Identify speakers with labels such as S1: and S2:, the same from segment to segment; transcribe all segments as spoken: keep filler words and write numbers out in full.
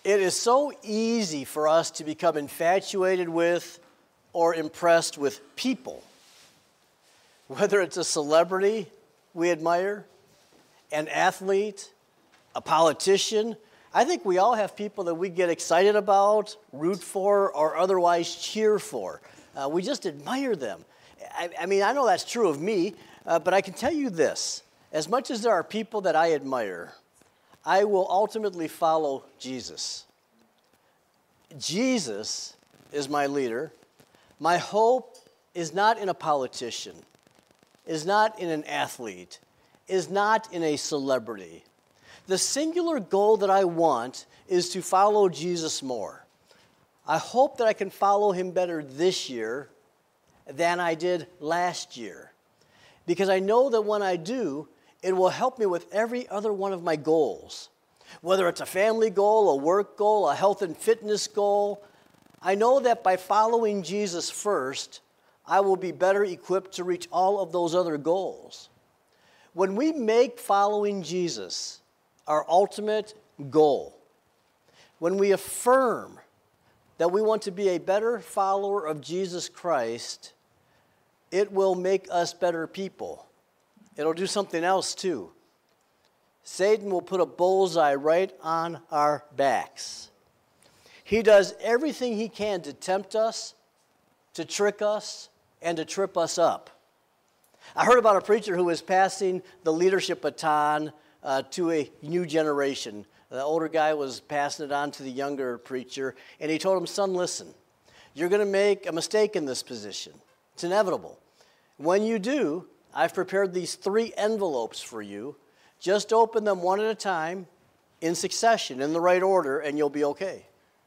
S1: It is so easy for us to become infatuated with or impressed with people. Whether it's a celebrity we admire, an athlete, a politician. I think we all have people that we get excited about, root for, or otherwise cheer for. Uh, we just admire them. I, I mean, I know that's true of me, uh, but I can tell you this. As much as there are people that I admire, I will ultimately follow Jesus. Jesus is my leader. My hope is not in a politician, is not in an athlete, is not in a celebrity. The singular goal that I want is to follow Jesus more. I hope that I can follow him better this year than I did last year, because I know that when I do, it will help me with every other one of my goals. Whether it's a family goal, a work goal, a health and fitness goal, I know that by following Jesus first, I will be better equipped to reach all of those other goals. When we make following Jesus our ultimate goal, when we affirm that we want to be a better follower of Jesus Christ, it will make us better people. It'll do something else too. Satan will put a bullseye right on our backs. He does everything he can to tempt us, to trick us, and to trip us up. I heard about a preacher who was passing the leadership baton uh, to a new generation. The older guy was passing it on to the younger preacher, and he told him, son, listen, you're going to make a mistake in this position. It's inevitable. When you do, I've prepared these three envelopes for you. Just open them one at a time, in succession, in the right order, and you'll be okay.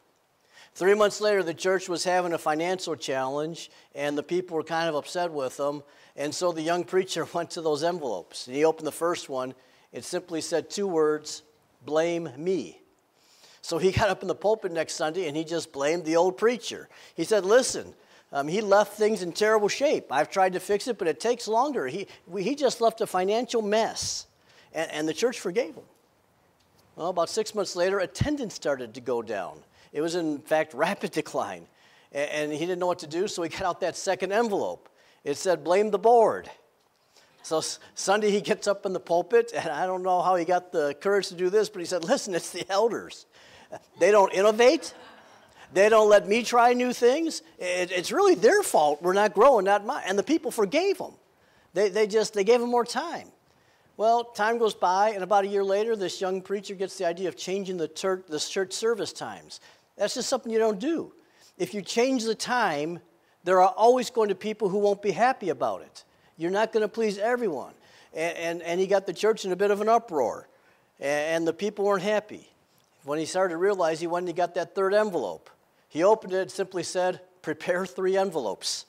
S1: Three months later, the church was having a financial challenge, and the people were kind of upset with them, and so the young preacher went to those envelopes, and he opened the first one. It simply said two words, blame me. So he got up in the pulpit next Sunday, and he just blamed the old preacher. He said, listen, um, he left things in terrible shape. I've tried to fix it, but it takes longer. He, we, he just left a financial mess, and, and the church forgave him. Well, about six months later, attendance started to go down. It was, in fact, rapid decline. And he didn't know what to do, so he got out that second envelope. It said, blame the board. So Sunday he gets up in the pulpit, and I don't know how he got the courage to do this, but he said, listen, it's the elders. They don't innovate. They don't let me try new things. It, it's really their fault we're not growing, not mine. And the people forgave him. They, they just, they gave him more time. Well, time goes by, and about a year later, this young preacher gets the idea of changing the, tur- the church service times. That's just something you don't do. If you change the time, there are always going to be people who won't be happy about it. You're not going to please everyone. And, and, and he got the church in a bit of an uproar, and, and the people weren't happy. When he started to realize, he went and he got that third envelope. He opened it, it simply said, prepare three envelopes.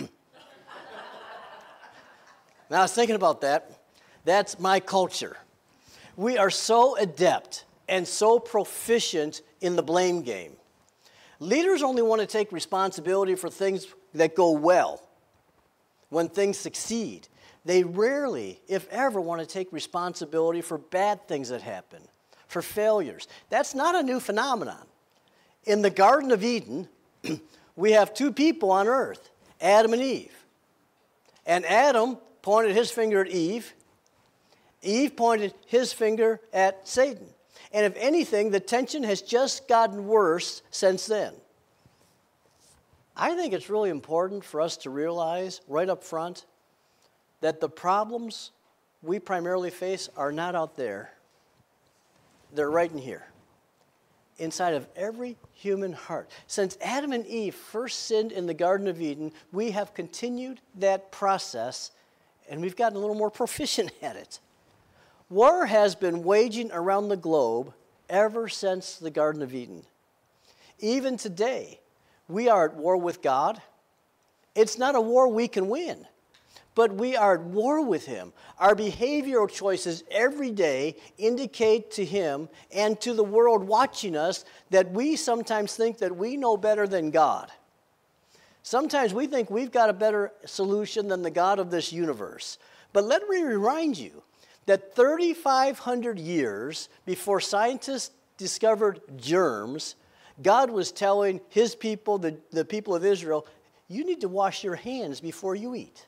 S1: Now, I was thinking about that. That's my culture. We are so adept and so proficient in the blame game. Leaders only want to take responsibility for things that go well, when things succeed. They rarely, if ever, want to take responsibility for bad things that happen, for failures. That's not a new phenomenon. In the Garden of Eden, we have two people on earth, Adam and Eve. And Adam pointed his finger at Eve. Eve pointed his finger at Satan. And if anything, the tension has just gotten worse since then. I think it's really important for us to realize right up front that the problems we primarily face are not out there. They're right in here, inside of every human heart. Since Adam and Eve first sinned in the Garden of Eden, we have continued that process, and we've gotten a little more proficient at it. War has been waging around the globe ever since the Garden of Eden. Even today, we are at war with God. It's not a war we can win, but we are at war with him. Our behavioral choices every day indicate to him and to the world watching us that we sometimes think that we know better than God. Sometimes we think we've got a better solution than the God of this universe. But let me remind you that thirty-five hundred years before scientists discovered germs, God was telling his people, the, the people of Israel, you need to wash your hands before you eat.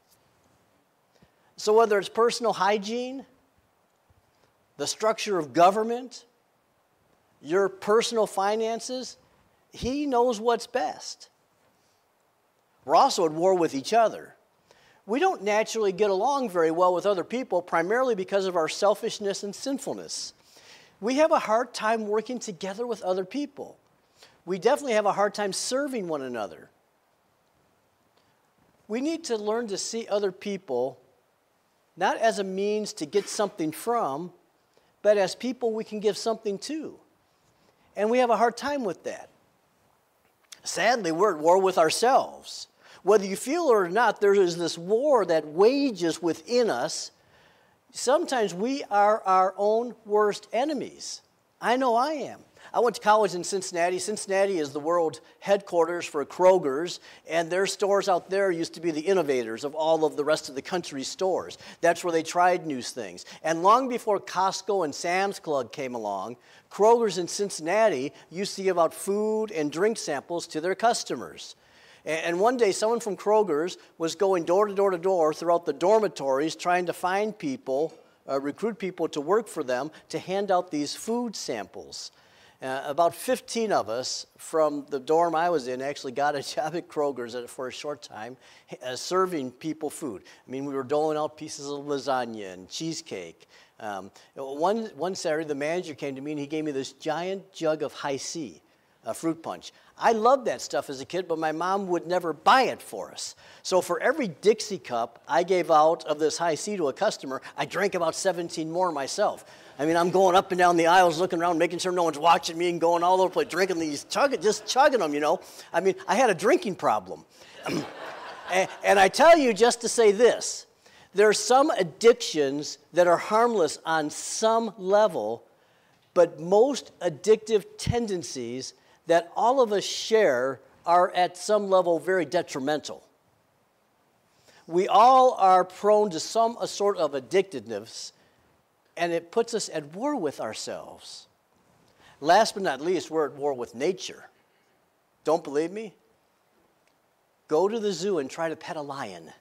S1: So whether it's personal hygiene, the structure of government, your personal finances, he knows what's best. We're also at war with each other. We don't naturally get along very well with other people, primarily because of our selfishness and sinfulness. We have a hard time working together with other people. We definitely have a hard time serving one another. We need to learn to see other people not as a means to get something from, but as people we can give something to. And we have a hard time with that. Sadly, we're at war with ourselves. Whether you feel it or not, there is this war that wages within us. Sometimes we are our own worst enemies. I know I am. I went to college in Cincinnati. Cincinnati is the world headquarters for Kroger's, and their stores out there used to be the innovators of all of the rest of the country's stores. That's where they tried new things. And long before Costco and Sam's Club came along, Kroger's in Cincinnati used to give out food and drink samples to their customers. And one day, someone from Kroger's was going door to door to door throughout the dormitories trying to find people, uh, recruit people to work for them to hand out these food samples. Uh, about fifteen of us from the dorm I was in actually got a job at Kroger's for a short time uh, serving people food. I mean, we were doling out pieces of lasagna and cheesecake. Um, one, one Saturday, the manager came to me and he gave me this giant jug of High C, uh, fruit punch. I loved that stuff as a kid, but my mom would never buy it for us. So for every Dixie cup I gave out of this High C to a customer, I drank about seventeen more myself. I mean, I'm going up and down the aisles, looking around, making sure no one's watching me, and going all over the place, drinking these, chugging, just chugging them, you know. I mean, I had a drinking problem. and, and I tell you just to say this, there are some addictions that are harmless on some level, but most addictive tendencies that all of us share are at some level very detrimental. We all are prone to some sort of addictiveness, and it puts us at war with ourselves. Last but not least, we're at war with nature. Don't believe me? Go to the zoo and try to pet a lion.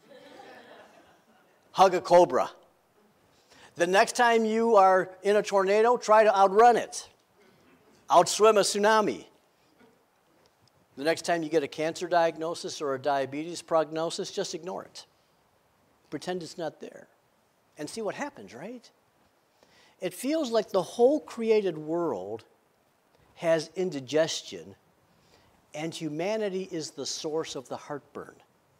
S1: Hug a cobra. The next time you are in a tornado, try to outrun it. Outswim a tsunami. The next time you get a cancer diagnosis or a diabetes prognosis, just ignore it. Pretend it's not there. And see what happens, right? It feels like the whole created world has indigestion, and humanity is the source of the heartburn.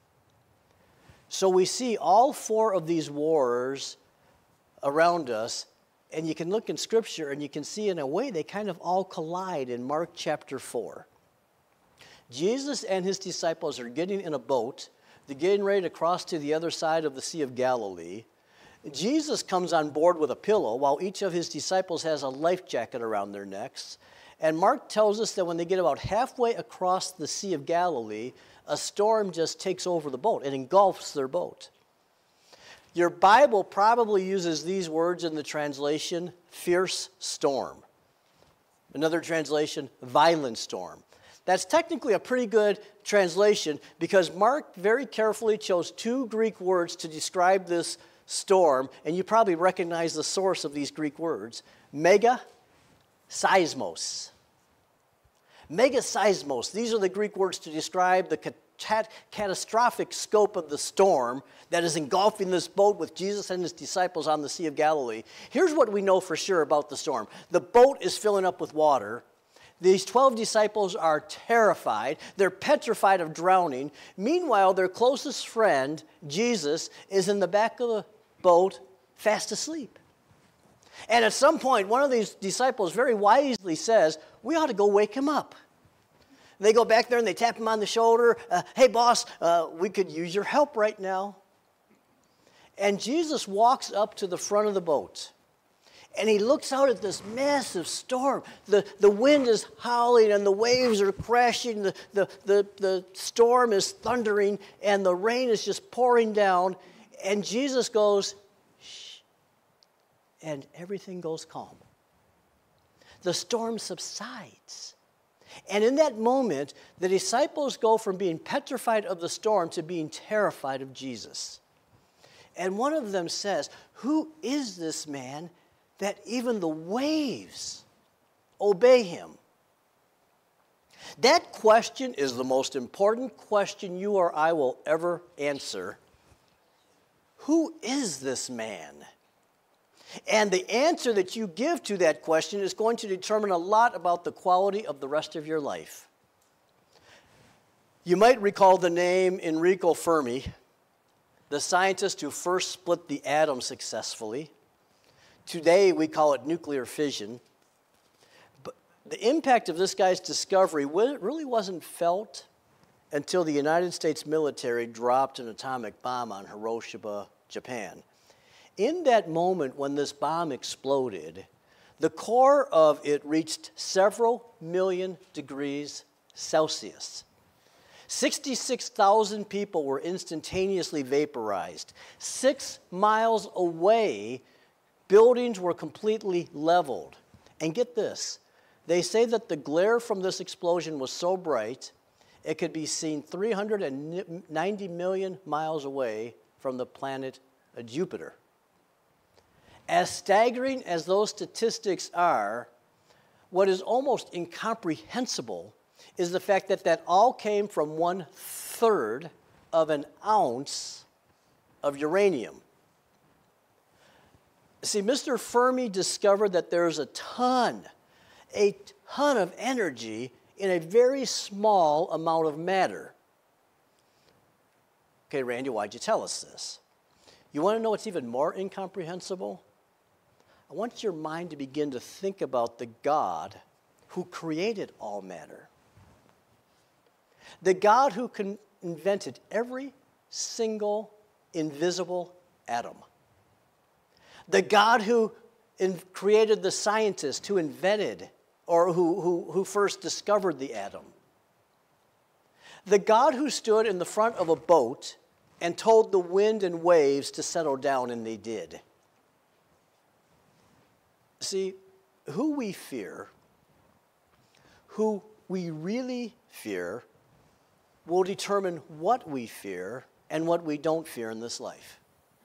S1: So we see all four of these wars around us, and you can look in Scripture and you can see in a way they kind of all collide in Mark chapter four. Jesus and his disciples are getting in a boat. They're getting ready to cross to the other side of the Sea of Galilee. Jesus comes on board with a pillow while each of his disciples has a life jacket around their necks. And Mark tells us that when they get about halfway across the Sea of Galilee, a storm just takes over the boat and engulfs their boat. Your Bible probably uses these words in the translation, fierce storm. Another translation, violent storm. That's technically a pretty good translation because Mark very carefully chose two Greek words to describe this storm, and you probably recognize the source of these Greek words. Mega, seismos. Mega seismos. These are the Greek words to describe the cat- catastrophic scope of the storm that is engulfing this boat with Jesus and his disciples on the Sea of Galilee. Here's what we know for sure about the storm. The boat is filling up with water. These twelve disciples are terrified. They're petrified of drowning. Meanwhile, their closest friend, Jesus, is in the back of the boat, fast asleep. And at some point, one of these disciples very wisely says, we ought to go wake him up. They go back there and they tap him on the shoulder. Uh, hey, boss, uh, we could use your help right now. And Jesus walks up to the front of the boat. And he looks out at this massive storm. The, the wind is howling and the waves are crashing. The, the, the, the storm is thundering and the rain is just pouring down. And Jesus goes, shh, and everything goes calm. the storm subsides. And in that moment, the disciples go from being petrified of the storm to being terrified of Jesus. And one of them says, "Who is this man that even the waves obey him?" That question is the most important question you or I will ever answer. Who is this man? And the answer that you give to that question is going to determine a lot about the quality of the rest of your life. You might recall the name Enrico Fermi, the scientist who first split the atom successfully. Today we call it nuclear fission. But the impact of this guy's discovery really wasn't felt until the United States military dropped an atomic bomb on Hiroshima, Japan. In that moment when this bomb exploded, the core of it reached several million degrees Celsius. sixty-six thousand people were instantaneously vaporized. Six miles away, buildings were completely leveled. And get this, they say that the glare from this explosion was so bright, it could be seen three hundred ninety million miles away from the planet Jupiter. As staggering as those statistics are, what is almost incomprehensible is the fact that that all came from one third of an ounce of uranium. See, Mister Fermi discovered that there's a ton, a ton of energy in a very small amount of matter. Okay, Randy, why'd you tell us this? You want to know what's even more incomprehensible? I want your mind to begin to think about the God who created all matter. The God who con- invented every single invisible atom. The God who in- created the scientist who invented or who, who, who first discovered the atom. The God who stood in the front of a boat and told the wind and waves to settle down, and they did. See, who we fear, who we really fear, will determine what we fear and what we don't fear in this life.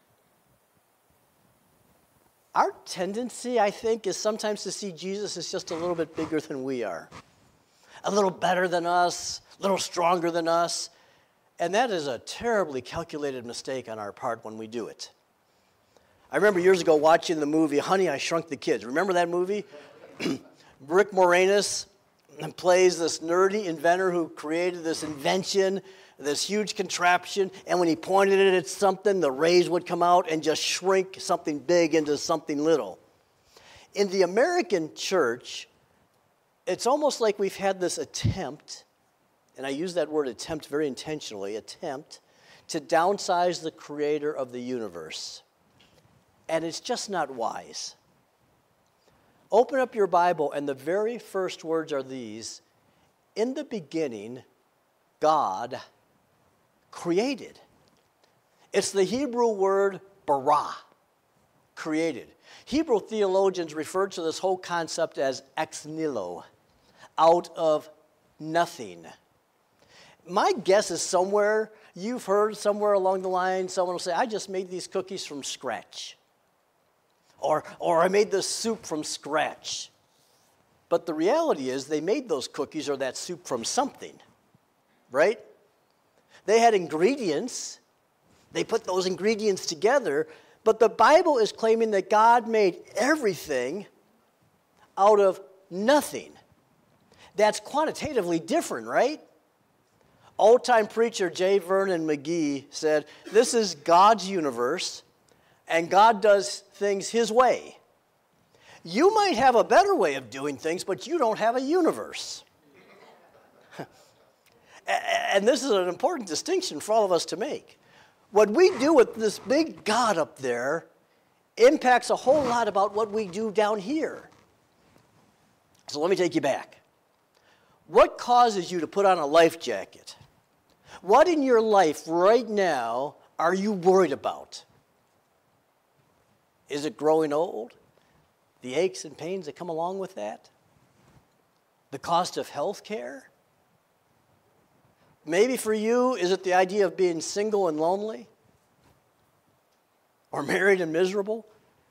S1: Our tendency, I think, is sometimes to see Jesus as just a little bit bigger than we are, a little better than us, a little stronger than us, and that is a terribly calculated mistake on our part when we do it. I remember years ago watching the movie Honey, I Shrunk the Kids. Remember that movie? Rick Moranis plays this nerdy inventor who created this invention, this huge contraption, and when he pointed it at something, the rays would come out and just shrink something big into something little. In the American church, it's almost like we've had this attempt, and I use that word attempt very intentionally, attempt to downsize the creator of the universe. And it's just not wise. Open up your Bible, and the very first words are these: in the beginning, God created. It's the Hebrew word bara, created. Hebrew theologians refer to this whole concept as ex nihilo, out of nothing. My guess is somewhere, you've heard somewhere along the line, someone will say, I just made these cookies from scratch. Or, or I made this soup from scratch. But the reality is they made those cookies or that soup from something, right? They had ingredients. They put those ingredients together. But the Bible is claiming that God made everything out of nothing. That's quantitatively different, right? Old-time preacher J. Vernon McGee said, this is God's universe, and God does things his way. You might have a better way of doing things, but you don't have a universe. And this is an important distinction for all of us to make. What we do with this big God up there impacts a whole lot about what we do down here. So let me take you back. What causes you to put on a life jacket? What in your life right now are you worried about? Is it growing old? The aches and pains that come along with that? The cost of health care? Maybe for you, is it the idea of being single and lonely? Or married and miserable?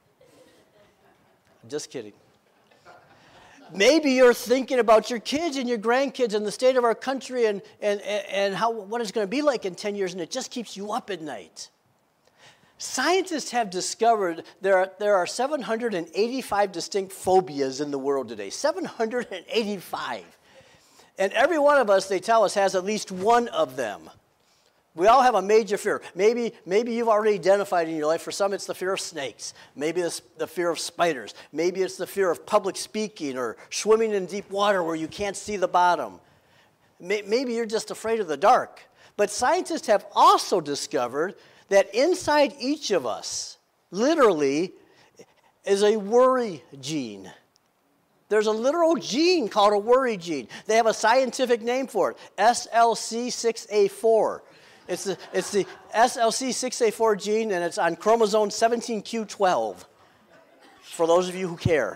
S1: I'm just kidding. Maybe you're thinking about your kids and your grandkids and the state of our country and, and, and how, what it's going to be like in ten years, and it just keeps you up at night. Scientists have discovered there are, there are seven hundred eighty-five distinct phobias in the world today. seven hundred eighty-five. And every one of us, they tell us, has at least one of them. We all have a major fear. Maybe, maybe you've already identified in your life. For some, it's the fear of snakes. Maybe it's the fear of spiders. Maybe it's the fear of public speaking or swimming in deep water where you can't see the bottom. Maybe you're just afraid of the dark. But scientists have also discovered that inside each of us, literally, is a worry gene. There's a literal gene called a worry gene. They have a scientific name for it, S L C six A four. It's the, it's the S L C six A four gene, and it's on chromosome seventeen Q twelve, for those of you who care.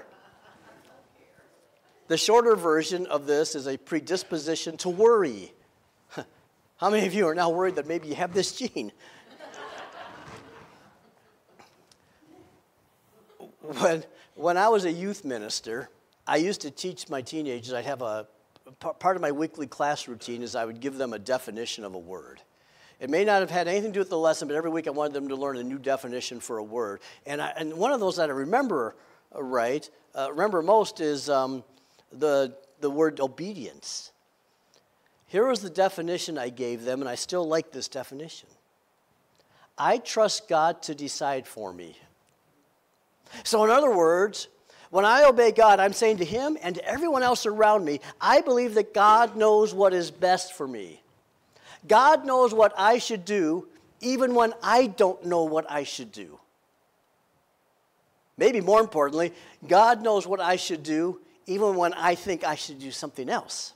S1: The shorter version of this is a predisposition to worry. How many of you are now worried that maybe you have this gene? When, when I was a youth minister, I used to teach my teenagers. I'd have a, part of my weekly class routine is I would give them a definition of a word. It may not have had anything to do with the lesson, but every week I wanted them to learn a new definition for a word. And, I, and one of those that I remember right, uh, remember most is um, the, the word obedience. Here was the definition I gave them, and I still like this definition. I trust God to decide for me. So in other words, when I obey God, I'm saying to him and to everyone else around me, I believe that God knows what is best for me. God knows what I should do even when I don't know what I should do. Maybe more importantly, God knows what I should do even when I think I should do something else.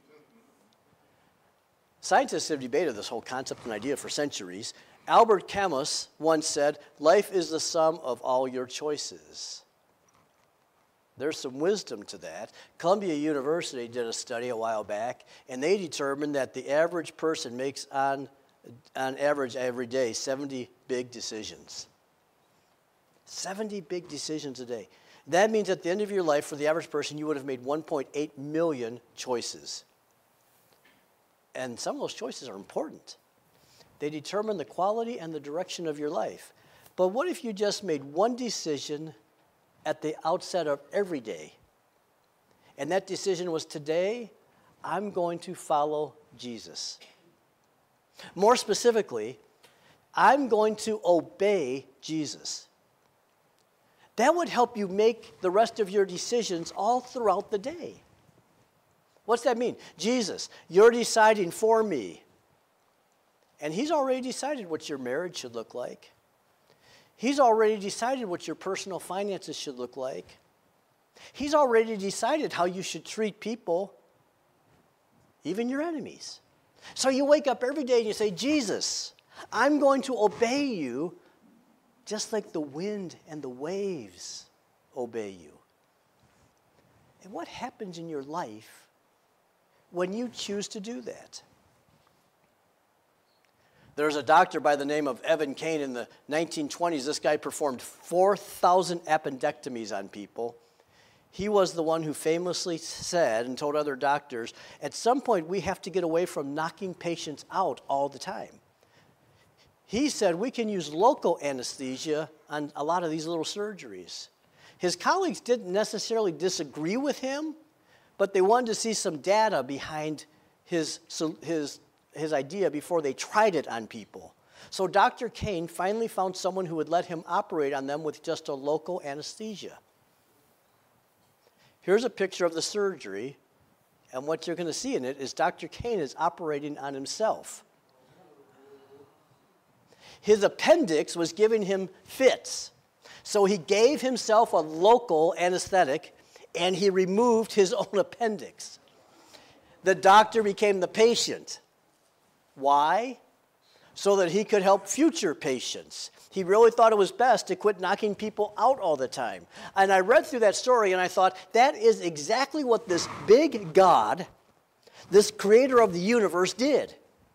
S1: Scientists have debated this whole concept and idea for centuries. Albert Camus once said, life is the sum of all your choices. There's some wisdom to that. Columbia University did a study a while back, and they determined that the average person makes, on, on average every day, seventy big decisions. seventy big decisions a day. That means at the end of your life, for the average person, you would have made one point eight million choices. And some of those choices are important. They determine the quality and the direction of your life. But what if you just made one decision at the outset of every day? And that decision was, today, I'm going to follow Jesus. More specifically, I'm going to obey Jesus. That would help you make the rest of your decisions all throughout the day. What's that mean? Jesus, you're deciding for me. And he's already decided what your marriage should look like. He's already decided what your personal finances should look like. He's already decided how you should treat people, even your enemies. So you wake up every day and you say, Jesus, I'm going to obey you just like the wind and the waves obey you. And what happens in your life when you choose to do that? There's a doctor by the name of Evan Kane in the nineteen twenties. This guy performed four thousand appendectomies on people. He was the one who famously said and told other doctors, at some point we have to get away from knocking patients out all the time. He said we can use local anesthesia on a lot of these little surgeries. His colleagues didn't necessarily disagree with him, but they wanted to see some data behind his, his, his idea before they tried it on people. So Doctor Kane finally found someone who would let him operate on them with just a local anesthesia. Here's a picture of the surgery, and what you're going to see in it is Doctor Kane is operating on himself. His appendix was giving him fits, so he gave himself a local anesthetic, and he removed his own appendix. The doctor became the patient. Why? So that he could help future patients. He really thought it was best to quit knocking people out all the time. And I read through that story and I thought, that is exactly what this big God, this creator of the universe, did.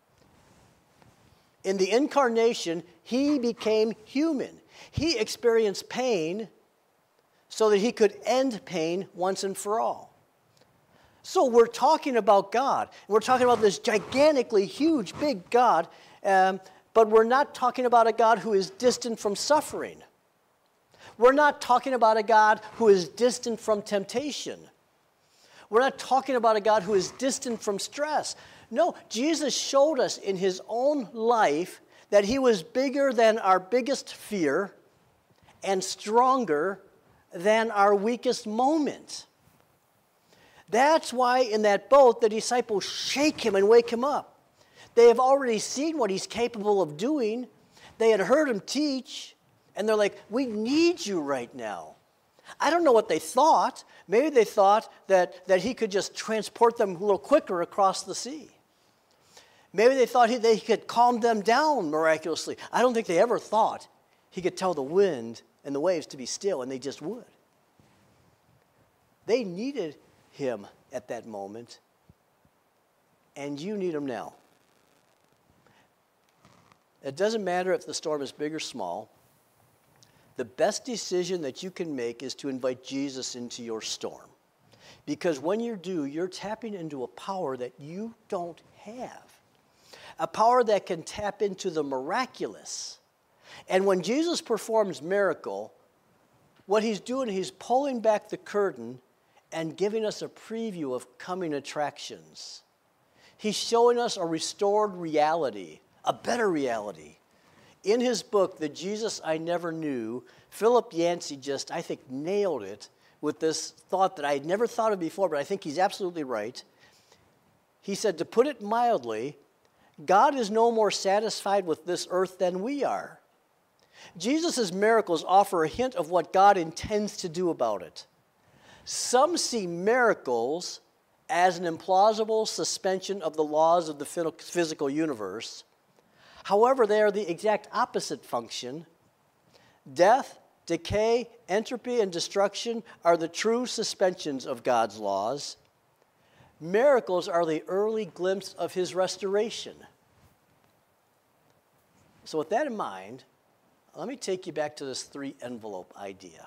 S1: In the incarnation, he became human. He experienced pain so that he could end pain once and for all. So we're talking about God. We're talking about this gigantically huge, big God, um, but we're not talking about a God who is distant from suffering. We're not talking about a God who is distant from temptation. We're not talking about a God who is distant from stress. No, Jesus showed us in his own life that he was bigger than our biggest fear and stronger than our weakest moment. That's why in that boat the disciples shake him and wake him up. They have already seen what he's capable of doing. They had heard him teach, and they're like, we need you right now. I don't know what they thought. Maybe they thought that, that he could just transport them a little quicker across the sea. Maybe they thought he, they could calm them down miraculously. I don't think they ever thought he could tell the wind and the waves to be still, and they just would. They needed him at that moment, and you need him now. It doesn't matter if the storm is big or small. The best decision that you can make is to invite Jesus into your storm. Because when you do, you're tapping into a power that you don't have. A power that can tap into the miraculous. And when Jesus performs miracle, what he's doing, he's pulling back the curtain and giving us a preview of coming attractions. He's showing us a restored reality, a better reality. In his book, The Jesus I Never Knew, Philip Yancey just, I think, nailed it with this thought that I had never thought of before, but I think he's absolutely right. He said, to put it mildly, God is no more satisfied with this earth than we are. Jesus' miracles offer a hint of what God intends to do about it. Some see miracles as an implausible suspension of the laws of the physical universe. However, they are the exact opposite function. Death, decay, entropy, and destruction are the true suspensions of God's laws. Miracles are the early glimpse of his restoration. So with that in mind, let me take you back to this three-envelope idea.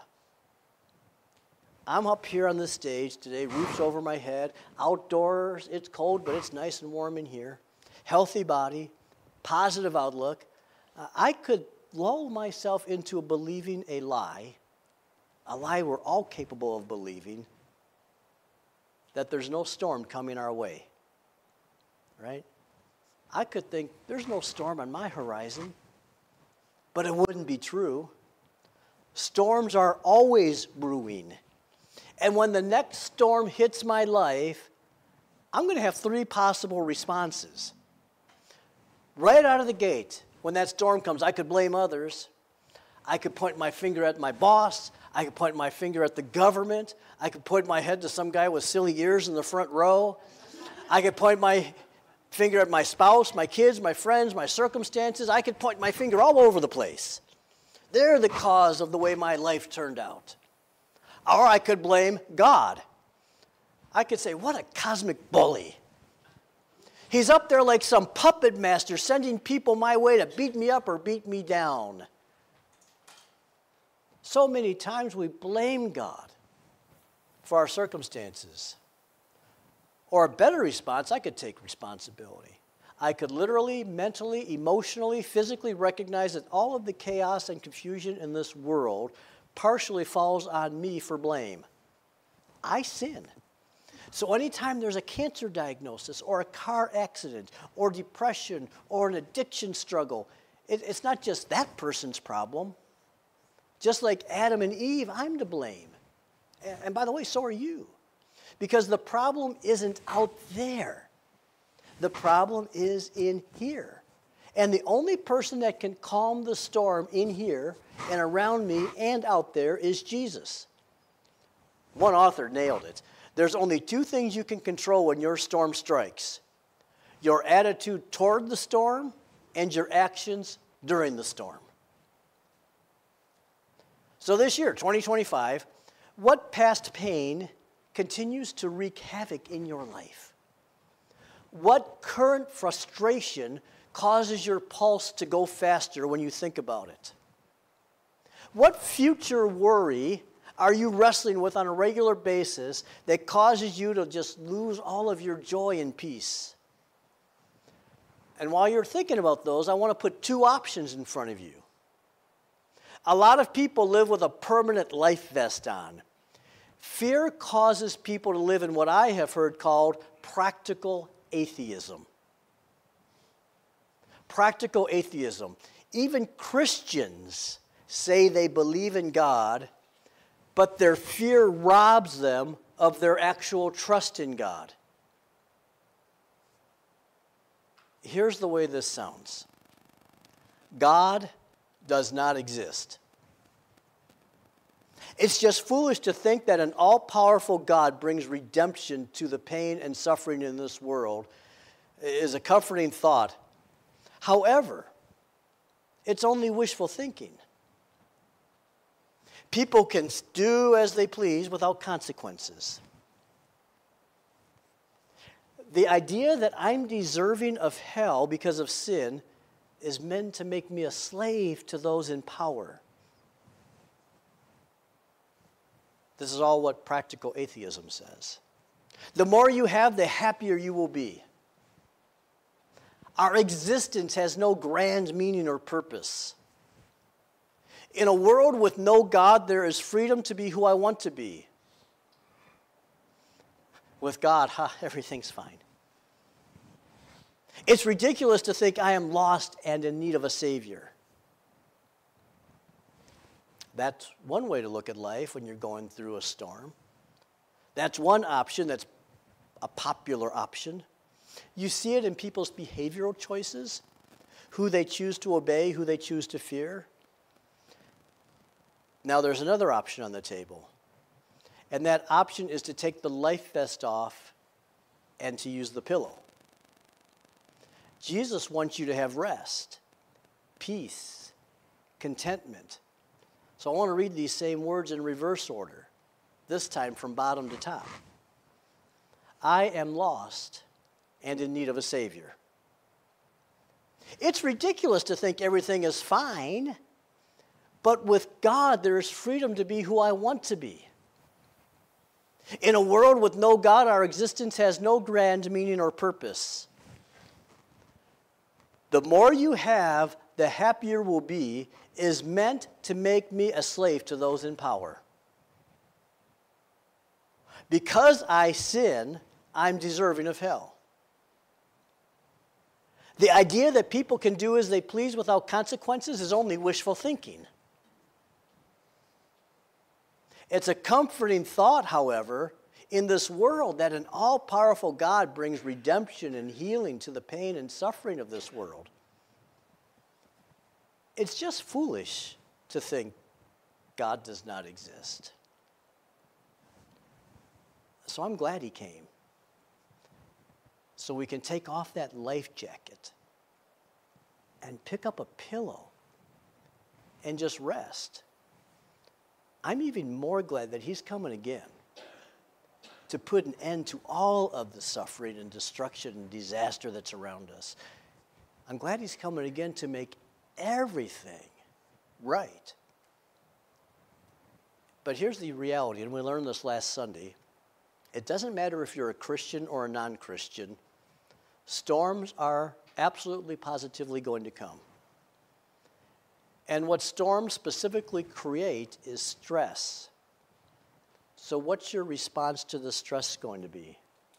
S1: I'm up here on this stage today, roof's over my head. Outdoors, it's cold, but it's nice and warm in here. Healthy body, positive outlook. Uh, I could lull myself into believing a lie, a lie we're all capable of believing, that there's no storm coming our way, right? I could think, there's no storm on my horizon, but it wouldn't be true. Storms are always brewing. And when the next storm hits my life, I'm going to have three possible responses. Right out of the gate, when that storm comes, I could blame others. I could point my finger at my boss. I could point my finger at the government. I could point my head to some guy with silly ears in the front row. I could point my finger at my spouse, my kids, my friends, my circumstances. I could point my finger all over the place. They're the cause of the way my life turned out. Or I could blame God. I could say, what a cosmic bully. He's up there like some puppet master sending people my way to beat me up or beat me down. So many times we blame God for our circumstances. Or a better response, I could take responsibility. I could literally, mentally, emotionally, physically recognize that all of the chaos and confusion in this world partially falls on me for blame. I sin. So anytime there's a cancer diagnosis or a car accident or depression or an addiction struggle, it, it's not just that person's problem. Just like Adam and Eve, I'm to blame. And, and by the way, so are you. Because the problem isn't out there. The problem is in here. And the only person that can calm the storm in here and around me and out there is Jesus. One author nailed it. There's only two things you can control when your storm strikes: your attitude toward the storm and your actions during the storm. So this year, twenty twenty-five, what past pain continues to wreak havoc in your life? What current frustration causes your pulse to go faster when you think about it? What future worry are you wrestling with on a regular basis that causes you to just lose all of your joy and peace? And while you're thinking about those, I want to put two options in front of you. A lot of people live with a permanent life vest on. Fear causes people to live in what I have heard called practical atheism. Practical atheism. Even Christians say they believe in God, but their fear robs them of their actual trust in God. Here's the way this sounds. God does not exist. It's just foolish to think that an all-powerful God brings redemption to the pain and suffering in this world is a comforting thought. However, it's only wishful thinking. People can do as they please without consequences. The idea that I'm deserving of hell because of sin is meant to make me a slave to those in power. This is all what practical atheism says. The more you have, the happier you will be. Our existence has no grand meaning or purpose. In a world with no God, there is freedom to be who I want to be. With God, ha, everything's fine. It's ridiculous to think I am lost and in need of a Savior. That's one way to look at life when you're going through a storm. That's one option that's a popular option. You see it in people's behavioral choices, who they choose to obey, who they choose to fear. Now there's another option on the table, and that option is to take the life vest off and to use the pillow. Jesus wants you to have rest, peace, contentment. So I want to read these same words in reverse order, this time from bottom to top. I am lost and in need of a Savior. It's ridiculous to think everything is fine, but with God there is freedom to be who I want to be. In a world with no God, our existence has no grand meaning or purpose. The more you have, the happier we'll be, is meant to make me a slave to those in power. Because I sin, I'm deserving of hell. The idea that people can do as they please without consequences is only wishful thinking. It's a comforting thought, however, in this world that an all-powerful God brings redemption and healing to the pain and suffering of this world. It's just foolish to think God does not exist. So I'm glad he came, so we can take off that life jacket and pick up a pillow and just rest. I'm even more glad that he's coming again to put an end to all of the suffering and destruction and disaster that's around us. I'm glad he's coming again to make everything right. But here's the reality, and we learned this last Sunday. It doesn't matter if you're a Christian or a non-Christian. Storms are absolutely positively going to come. And what storms specifically create is stress. So what's your response to the stress going to be?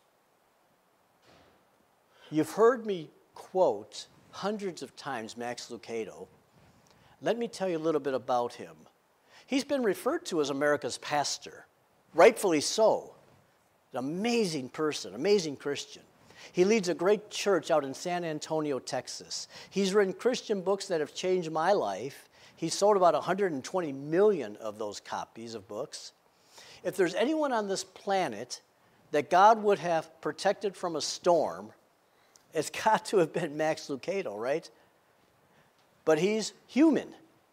S1: You've heard me quote hundreds of times Max Lucado. Let me tell you a little bit about him. He's been referred to as America's pastor, rightfully so. An amazing person, amazing Christian. He leads a great church out in San Antonio, Texas. He's written Christian books that have changed my life. He's sold about one hundred twenty million of those copies of books. If there's anyone on this planet that God would have protected from a storm, it's got to have been Max Lucado, right? But he's human.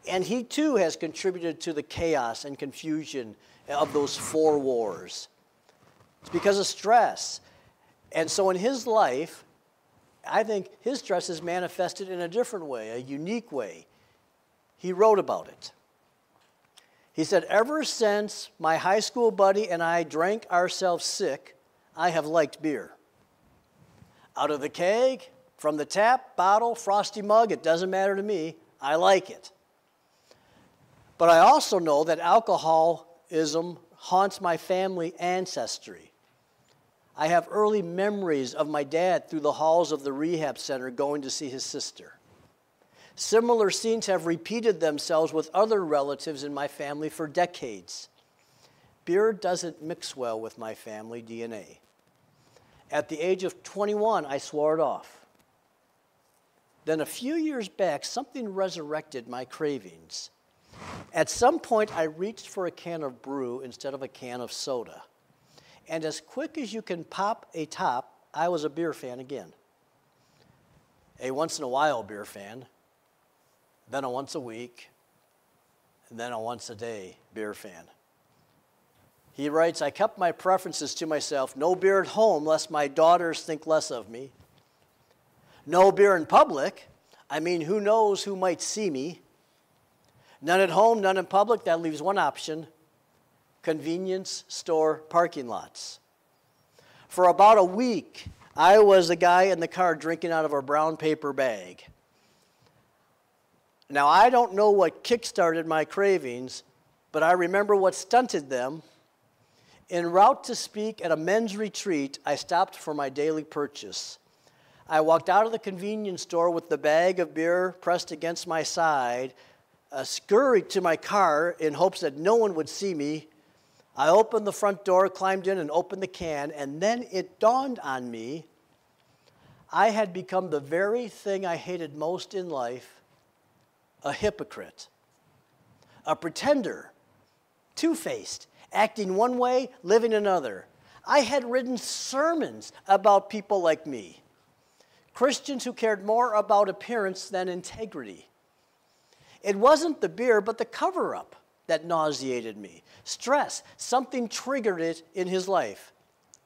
S1: And he too has contributed to the chaos and confusion of those four wars. It's because of stress. And so in his life, I think his stress is manifested in a different way, a unique way. He wrote about it. He said, ever since my high school buddy and I drank ourselves sick, I have liked beer. Out of the keg, from the tap, bottle, frosty mug, it doesn't matter to me. I like it. But I also know that alcoholism haunts my family ancestry. I have early memories of my dad through the halls of the rehab center going to see his sister. Similar scenes have repeated themselves with other relatives in my family for decades. Beer doesn't mix well with my family D N A. At the age of twenty-one, I swore it off. Then a few years back, something resurrected my cravings. At some point, I reached for a can of brew instead of a can of soda. And as quick as you can pop a top, I was a beer fan again. A once-in-a-while beer fan, then a once a week, and then a once a day beer fan. He writes, I kept my preferences to myself. No beer at home, lest my daughters think less of me. No beer in public. I mean, who knows who might see me. None at home, none in public. That leaves one option. Convenience store parking lots. For about a week, I was the guy in the car drinking out of a brown paper bag. Now, I don't know what kick-started my cravings, but I remember what stunted them. En route to speak at a men's retreat, I stopped for my daily purchase. I walked out of the convenience store with the bag of beer pressed against my side, uh, scurried to my car in hopes that no one would see me. I opened the front door, climbed in, and opened the can, and then it dawned on me I had become the very thing I hated most in life, a hypocrite, a pretender, two-faced, acting one way, living another. I had written sermons about people like me, Christians who cared more about appearance than integrity. It wasn't the beer, but the cover-up that nauseated me. Stress, something triggered it in his life.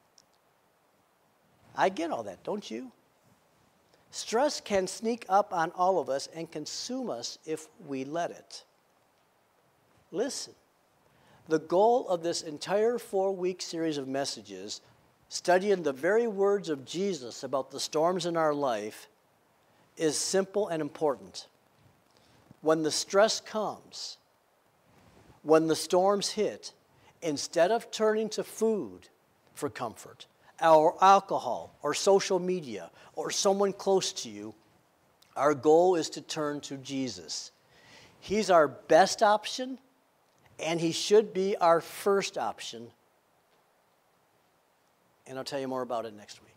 S1: I get all that, don't you? Stress can sneak up on all of us and consume us if we let it. Listen, the goal of this entire four-week series of messages, studying the very words of Jesus about the storms in our life, is simple and important. When the stress comes, when the storms hit, instead of turning to food for comfort, or alcohol, or social media, or someone close to you, our goal is to turn to Jesus. He's our best option, and he should be our first option. And I'll tell you more about it next week.